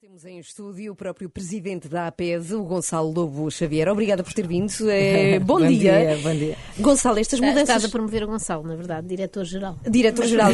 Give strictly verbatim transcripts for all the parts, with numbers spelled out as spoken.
Temos em estúdio o próprio presidente da APESE, o Gonçalo Lobo Xavier. Obrigada por ter vindo. É, bom, bom dia. dia. Bom dia. Gonçalo, estas mudanças... Estás a promover o Gonçalo, na verdade, diretor-geral. Diretor-geral,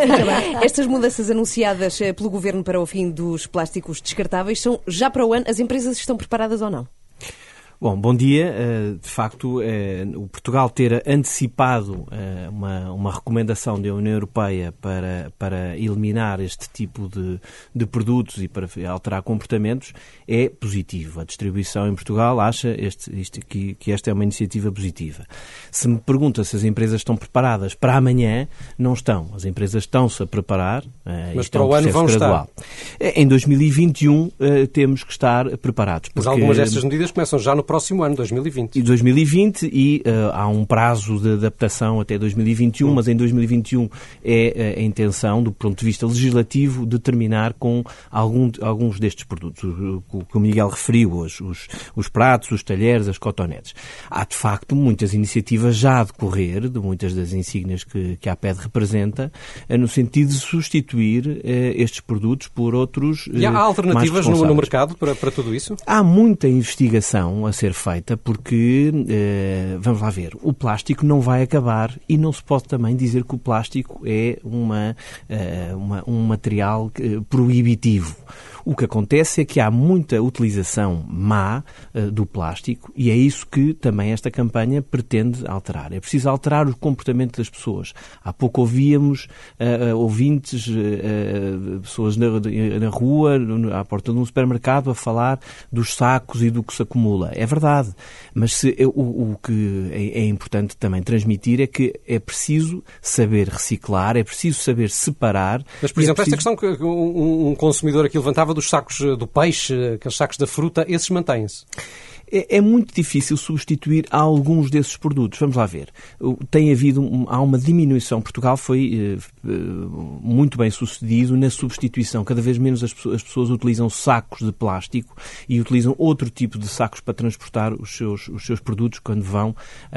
estas mudanças anunciadas pelo Governo para o fim dos plásticos descartáveis são já para o ano. As empresas estão preparadas ou não? Bom, bom dia. De facto, o Portugal ter antecipado uma, uma recomendação da União Europeia para, para eliminar este tipo de, de produtos e para alterar comportamentos é positivo. A distribuição em Portugal acha este, este, que, que esta é uma iniciativa positiva. Se me pergunta se as empresas estão preparadas para amanhã, não estão. As empresas estão-se a preparar. Mas para é um o ano vão gradual. estar? Em dois mil e vinte e um temos que estar preparados. Mas algumas destas medidas começam já no próximo ano, dois mil e vinte. E dois mil e vinte e uh, há um prazo de adaptação até dois mil e vinte e um, hum. mas em dois mil e vinte e um é a intenção, do ponto de vista legislativo, de terminar com algum, alguns destes produtos, o que o Miguel referiu hoje, os, os pratos, os talheres, as cotonetes. Há, de facto, muitas iniciativas já a decorrer, de muitas das insígnias que, que a APED representa, uh, no sentido de substituir uh, estos produtos por outros uh, E há alternativas no, no mercado para, para tudo isso? Há muita investigação a ser feita, porque, eh, vamos lá ver, o plástico não vai acabar e não se pode também dizer que o plástico é uma, eh, uma, um material eh, proibitivo. O que acontece é que há muita utilização má uh, do plástico e é isso que também esta campanha pretende alterar. É preciso alterar o comportamento das pessoas. Há pouco ouvíamos uh, uh, ouvintes, uh, uh, pessoas na, na rua, à porta de um supermercado, a falar dos sacos e do que se acumula. É verdade, mas se, o, o que é, é importante também transmitir é que é preciso saber reciclar, é preciso saber separar. Mas, por exemplo, é preciso... esta questão que um, um consumidor aqui levantava dos sacos do peixe, aqueles sacos da fruta, esses mantêm-se? É, é muito difícil substituir alguns desses produtos. Vamos lá ver. Tem havido, um, há uma diminuição. Portugal foi eh, muito bem sucedido na substituição. Cada vez menos as pessoas, as pessoas utilizam sacos de plástico e utilizam outro tipo de sacos para transportar os seus, os seus produtos quando vão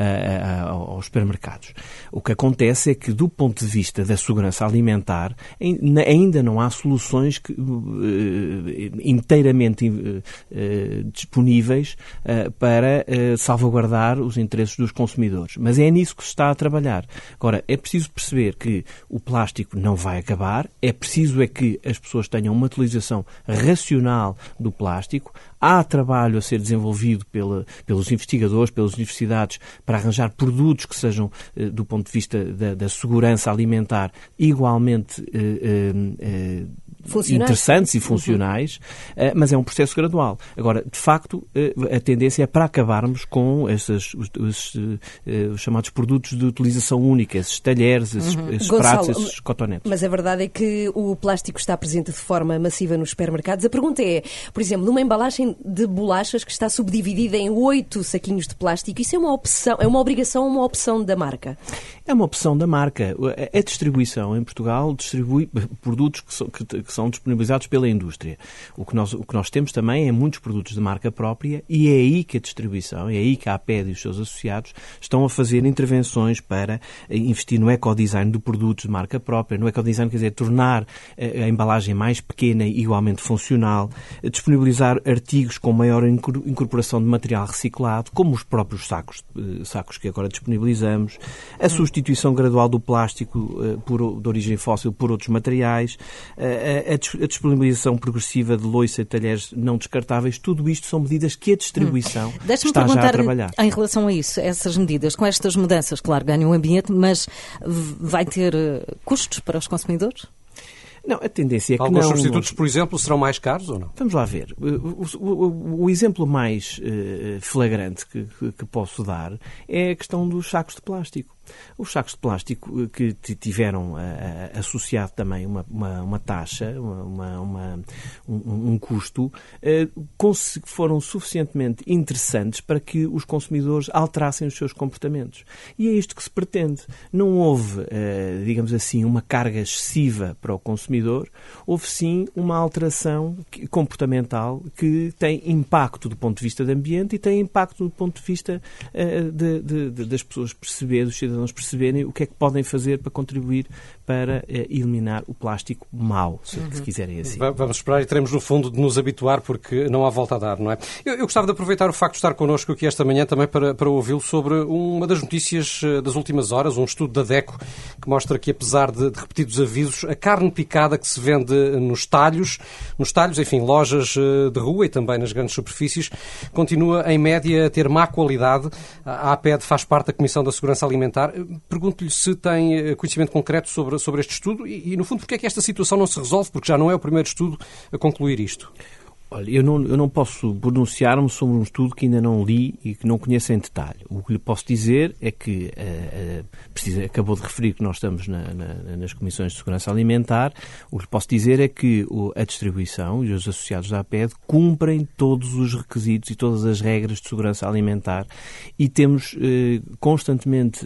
uh, aos supermercados. O que acontece é que, do ponto de vista da segurança alimentar, ainda não há soluções que, uh, inteiramente uh, disponíveis para uh, salvaguardar os interesses dos consumidores. Mas é nisso que se está a trabalhar. Agora, é preciso perceber que o plástico não vai acabar, é preciso é que as pessoas tenham uma utilização racional do plástico. Há trabalho a ser desenvolvido pela, pelos investigadores, pelas universidades, para arranjar produtos que sejam, uh, do ponto de vista da, da segurança alimentar, igualmente uh, uh, uh, interessantes e funcionais, uhum. mas é um processo gradual. Agora, de facto, a tendência é para acabarmos com esses, os, os, os chamados produtos de utilização única, esses talheres, esses, uhum. esses Gonçalo, pratos, esses cotonetes. Mas a verdade é que o plástico está presente de forma massiva nos supermercados. A pergunta é, por exemplo, numa embalagem de bolachas que está subdividida em oito saquinhos de plástico, isso é uma opção, é uma obrigação ou uma opção da marca? É uma opção da marca. A distribuição em Portugal distribui produtos que são, que, que são disponibilizados pela indústria. O que, nós, o que nós temos também é muitos produtos de marca própria e é aí que a distribuição, é aí que a APED e os seus associados estão a fazer intervenções para investir no ecodesign do produto de marca própria. No ecodesign quer dizer tornar a embalagem mais pequena e igualmente funcional, disponibilizar artigos com maior incorporação de material reciclado, como os próprios sacos, sacos que agora disponibilizamos, a substituição gradual do plástico por, de origem fóssil por outros materiais, a, a disponibilização progressiva de louça e talheres não descartáveis. Tudo isto são medidas que a distribuição hum. está já a trabalhar. Em relação a isso, essas medidas, com estas mudanças, claro, ganham o ambiente, mas vai ter custos para os consumidores? Não, a tendência é que Alguns não... substitutos, por exemplo, serão mais caros ou não? Vamos lá ver. O, o, o exemplo mais uh, flagrante que, que, que posso dar é a questão dos sacos de plástico. Os sacos de plástico que tiveram uh, associado também uma, uma, uma taxa, uma, uma, um, um custo, uh, foram suficientemente interessantes para que os consumidores alterassem os seus comportamentos. E é isto que se pretende. Não houve, uh, digamos assim, uma carga excessiva para o consumidor, houve sim uma alteração comportamental que tem impacto do ponto de vista do ambiente e tem impacto do ponto de vista uh, de, de, de, das pessoas perceber, dos cidadãos cidadãos perceberem o que é que podem fazer para contribuir para eh, eliminar o plástico mau, se, uhum. se quiserem assim. Vamos esperar e teremos, no fundo, de nos habituar, porque não há volta a dar, não é? Eu, eu gostava de aproveitar o facto de estar connosco aqui esta manhã também para, para ouvi-lo sobre uma das notícias das últimas horas, um estudo da DECO, que mostra que, apesar de, de repetidos avisos, a carne picada que se vende nos talhos, nos talhos, enfim, lojas de rua e também nas grandes superfícies, continua, em média, a ter má qualidade. A APED faz parte da Comissão da Segurança Alimentar. Pergunto-lhe se tem conhecimento concreto sobre, sobre este estudo e, e, no fundo, porque é que esta situação não se resolve, porque já não é o primeiro estudo a concluir isto. Olha, eu não, eu não posso pronunciar-me sobre um estudo que ainda não li e que não conheço em detalhe. O que lhe posso dizer é que, uh, uh, precisa, acabou de referir que nós estamos na, na, nas Comissões de Segurança Alimentar, o que lhe posso dizer é que o, a distribuição e os associados da APED cumprem todos os requisitos e todas as regras de segurança alimentar e temos uh, constantemente uh,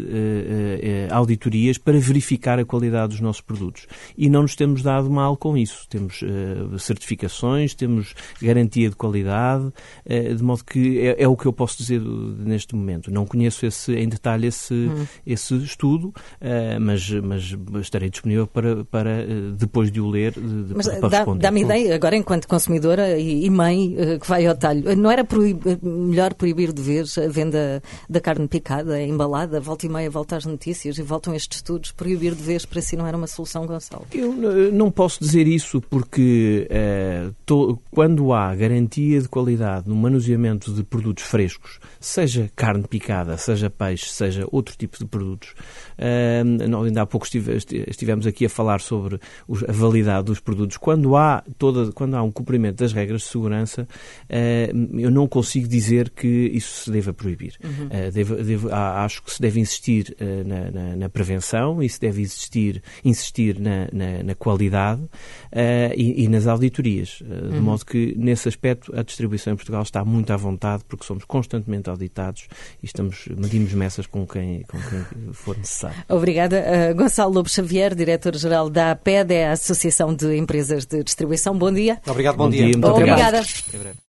uh, auditorias para verificar a qualidade dos nossos produtos. E não nos temos dado mal com isso. Temos uh, certificações, temos garantia de qualidade, de modo que é, é o que eu posso dizer neste momento. Não conheço esse, em detalhe esse, hum. esse estudo, mas, mas estarei disponível para, para depois de o ler, de, mas para dá, responder. Dá-me ideia, agora enquanto consumidora e, e mãe que vai ao talho, não era proib, melhor proibir de vez a venda da carne picada, embalada, volta e meia, volta às notícias e voltam estes estudos, proibir de vez para si não era uma solução, Gonçalo? Eu não posso dizer isso porque uh, to, quando há garantia de qualidade no manuseamento de produtos frescos, seja carne picada, seja peixe, seja outro tipo de produtos. Uh, nós ainda há pouco estive, estivemos aqui a falar sobre os, a validade dos produtos. Quando há, toda, quando há um cumprimento das regras de segurança, uh, eu não consigo dizer que isso se deva proibir. Uhum. Uh, deve, deve, acho que se deve insistir uh, na, na, na prevenção e se deve insistir, insistir na, na, na qualidade uh, e, e nas auditorias. Uh, uhum. De modo que, nesse aspecto, a distribuição em Portugal está muito à vontade, porque somos constantemente auditados e estamos, medimos meças com quem, com quem for necessário. Obrigada. Uh, Gonçalo Lobo Xavier, diretor-geral da APED, é a Associação de Empresas de Distribuição. Bom dia. Obrigado, bom, bom dia. dia. Muito obrigada. Obrigado.